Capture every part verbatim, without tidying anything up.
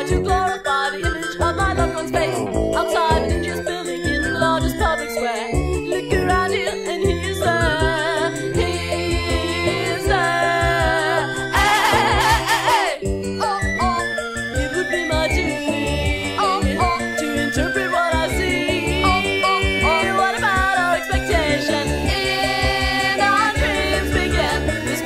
try to glorify the image of my loved one's face outside an inches building in the largest public square. Look around here and he's there, he's there. Hey, hey, hey, hey. Oh, oh, it would be my duty oh, oh, to interpret what I see. Oh, oh, oh. What about our expectation? In our dreams begin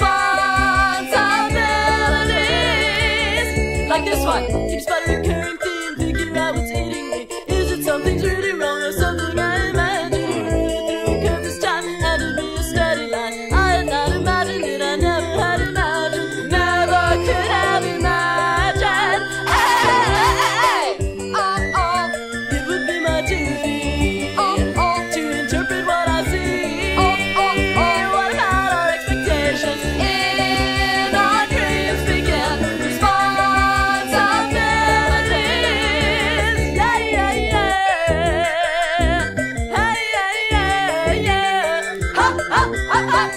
responsibilities. Like this one, keep sputtering, recurring theme, thinking about what's eating me. Is it something's really wrong or something I imagine? Really through a curve this time, and it'd be a steady line. I had not imagined it, I never had imagined, never could have imagined. Hey, hey, hey, oh, oh, it would be my duty oh, oh, to interpret what I see. Oh, oh, oh, what about our expectations? In our dreams begin responsibilities. Yeah, yeah, yeah. Hey, yeah, yeah, yeah. Ha, ha, ha, ha.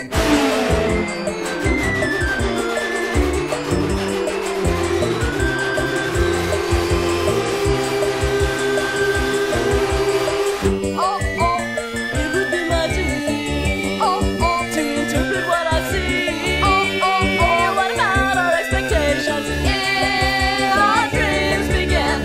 Oh, oh, it would be my duty oh, oh, to interpret what I see. Oh, oh, oh, what about our expectations? In our dreams begin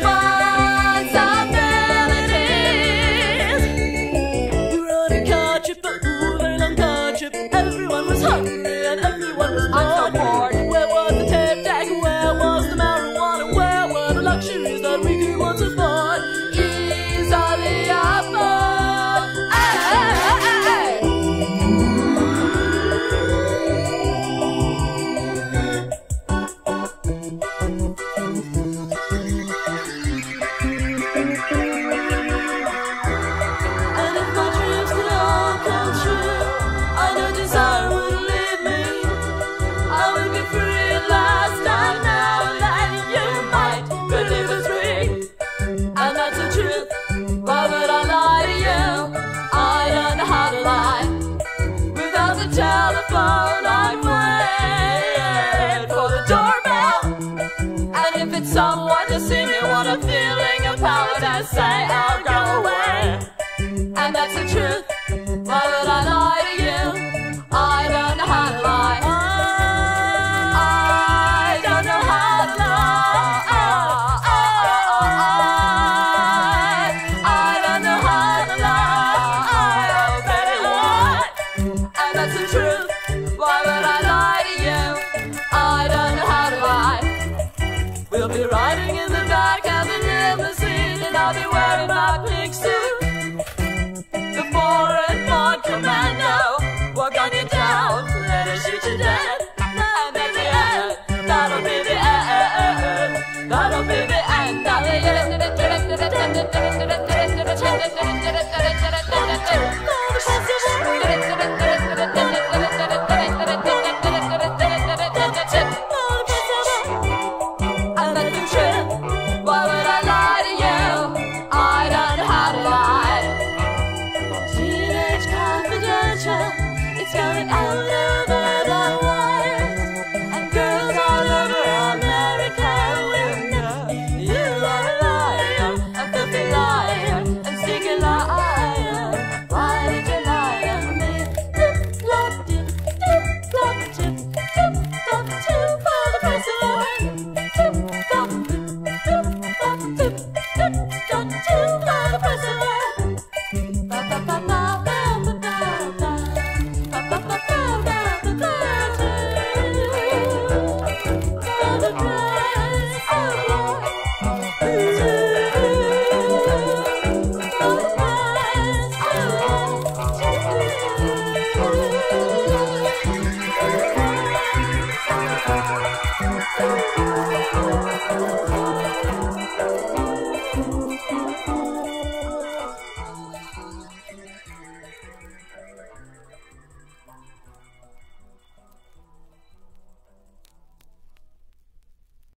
responsibilities. We were on a car trip, a very long car trip. Everyone was hungry and everyone was bored. Where was the tape deck? Where was the marijuana? Where were the luxuries that we could once afford? These are the offers. Hey, hey, hey, hey. And if my dreams could all come true, I know desire would leave me. I would be free at last, and now that you might believe it's free. And that's the truth. Why would I lie to you? I don't know how to lie. Without the telephone, I'd wait for the doorbell. And if it's someone to see me, what a feeling of power to say I'll go away. And that's the truth. Why would I lie to you? I don't know how to lie. I don't know how to lie. I don't know how to lie. Oh, baby, lie. And that's the truth. Why would I lie to you? I don't know how to lie. We'll be riding in the back of the limousine, and I'll be wearing my pink suit. The foreign-born commando will gun you down, later shoot you dead. And at the end, that'll be the end. That'll be the end. That'll be the end.